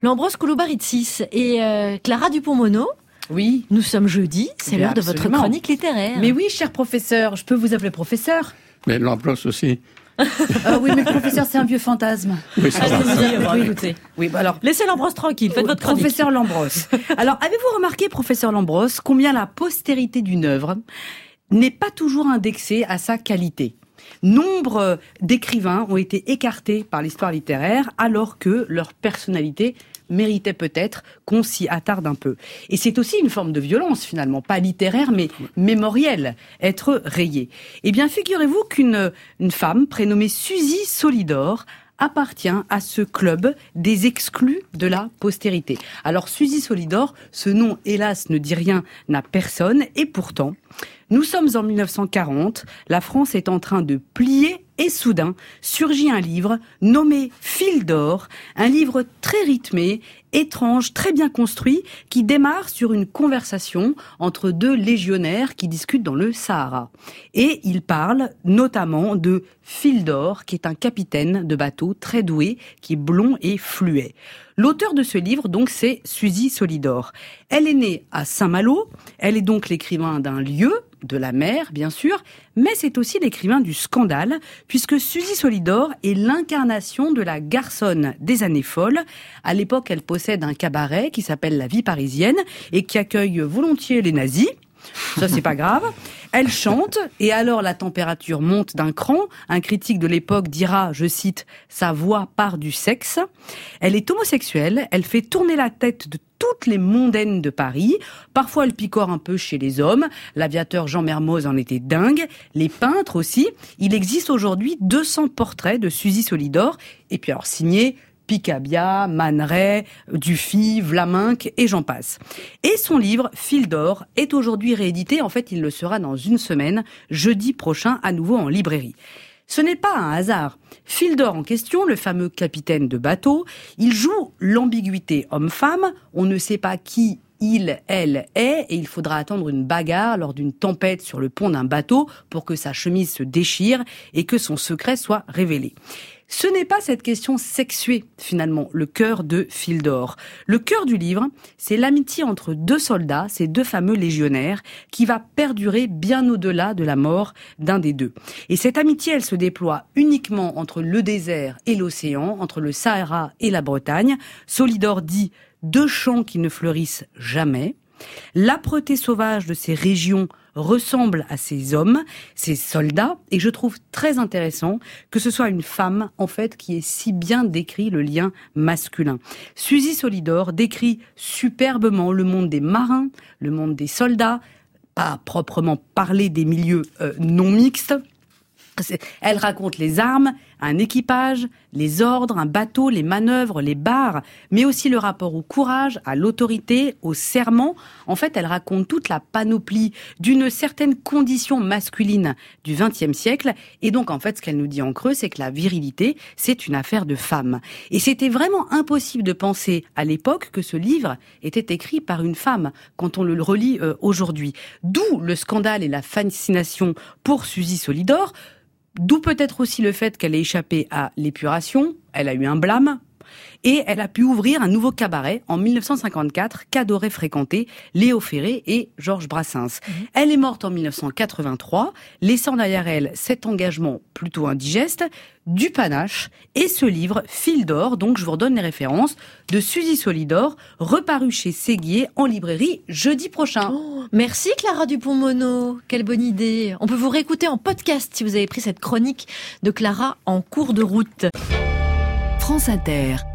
Lambros Kouloubaritsis et Clara Dupont-Mono. Oui. Nous sommes jeudi, c'est l'heure de votre chronique littéraire. Mais oui, cher professeur, je peux vous appeler professeur? Mais Lambros aussi. Oui, mais le professeur, c'est un vieux fantasme. Oui, ça va. Allez-y, écoutez. Oui, bah alors. Laissez Lambros tranquille, faites votre chronique. Professeur Lambros. Alors, avez-vous remarqué, professeur Lambros, combien la postérité d'une œuvre n'est pas toujours indexée à sa qualité? Nombre d'écrivains ont été écartés par l'histoire littéraire alors que leur personnalité méritait peut-être qu'on s'y attarde un peu. Et c'est aussi une forme de violence finalement, pas littéraire mais mémorielle, être rayé. Eh bien, figurez-vous qu'une femme prénommée Suzy Solidor appartient à ce club des exclus de la postérité. Alors Suzy Solidor, ce nom hélas ne dit rien à personne et pourtant, nous sommes en 1940, la France est en train de plier et soudain surgit un livre nommé Fil d'or, un livre très rythmé, étrange, très bien construit, qui démarre sur une conversation entre deux légionnaires qui discutent dans le Sahara. Et il parle notamment de Fil d'or, qui est un capitaine de bateau très doué, qui est blond et fluet. L'auteur de ce livre, donc, c'est Suzy Solidor. Elle est née à Saint-Malo, elle est donc l'écrivain d'un lieu, de la mer, bien sûr, mais c'est aussi l'écrivain du scandale, puisque Suzy Solidor est l'incarnation de la garçonne des années folles. À l'époque, elle possède un cabaret qui s'appelle La Vie Parisienne et qui accueille volontiers les nazis. Ça, c'est pas grave. Elle chante, et alors la température monte d'un cran. Un critique de l'époque dira, je cite, « Sa voix part du sexe ». Elle est homosexuelle, elle fait tourner la tête de toutes les mondaines de Paris. Parfois, elle picore un peu chez les hommes. L'aviateur Jean Mermoz en était dingue. Les peintres aussi. Il existe aujourd'hui 200 portraits de Suzy Solidor. Et puis alors, signés Picabia, Man Ray, Dufy, Vlaminck et j'en passe. Et son livre, Fil d'or, est aujourd'hui réédité. En fait, il le sera dans une semaine, jeudi prochain, à nouveau en librairie. Ce n'est pas un hasard. Fil d'or en question, le fameux capitaine de bateau, il joue l'ambiguïté homme-femme. On ne sait pas qui il, elle est, et il faudra attendre une bagarre lors d'une tempête sur le pont d'un bateau pour que sa chemise se déchire et que son secret soit révélé. Ce n'est pas cette question sexuée, finalement, le cœur de Fil d'or. Le cœur du livre, c'est l'amitié entre deux soldats, ces deux fameux légionnaires, qui va perdurer bien au-delà de la mort d'un des deux. Et cette amitié, elle se déploie uniquement entre le désert et l'océan, entre le Sahara et la Bretagne. Solidor dit « deux champs qui ne fleurissent jamais ». L'âpreté sauvage de ces régions ressemble à ces hommes, ces soldats, et je trouve très intéressant que ce soit une femme, en fait, qui ait si bien décrit le lien masculin. Suzy Solidor décrit superbement le monde des marins, le monde des soldats, pas proprement parler des milieux non mixtes. Elle raconte les armes, un équipage, les ordres, un bateau, les manœuvres, les barres, mais aussi le rapport au courage, à l'autorité, au serment. En fait, elle raconte toute la panoplie d'une certaine condition masculine du XXe siècle. Et donc, en fait, ce qu'elle nous dit en creux, c'est que la virilité, c'est une affaire de femmes. Et c'était vraiment impossible de penser à l'époque que ce livre était écrit par une femme, quand on le relit aujourd'hui. D'où le scandale et la fascination pour Suzy Solidor. D'où peut-être aussi le fait qu'elle ait échappé à l'épuration, elle a eu un blâme, et elle a pu ouvrir un nouveau cabaret en 1954 qu'adoraient fréquenter Léo Ferré et Georges Brassens. Elle est morte en 1983, laissant derrière elle cet engagement plutôt indigeste, du panache et ce livre Fil d'or, donc je vous redonne les références, de Suzy Solidor, reparu chez Séguier en librairie jeudi prochain. Oh, merci Clara Dupont-Mono, quelle bonne idée. On peut vous réécouter en podcast si vous avez pris cette chronique de Clara en cours de route. France Inter.